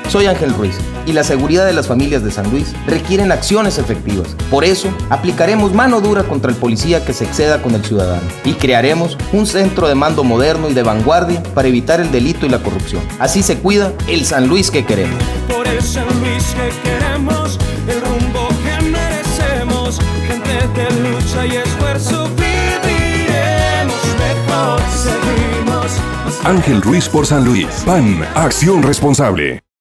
Soy Ángel Ruiz y la seguridad de las familias de San Luis requieren acciones efectivas. Por eso, aplicaremos mano dura contra el policía que se exceda con el ciudadano y crearemos un centro de mando moderno y de vanguardia para evitar el delito y la corrupción. Así se cuida el San Luis que queremos. Por el San Luis que queremos, el rumbo que merecemos, gente de lucha y esfuerzo, viviremos mejor, seguimos. Ángel Ruiz por San Luis. PAN, acción responsable.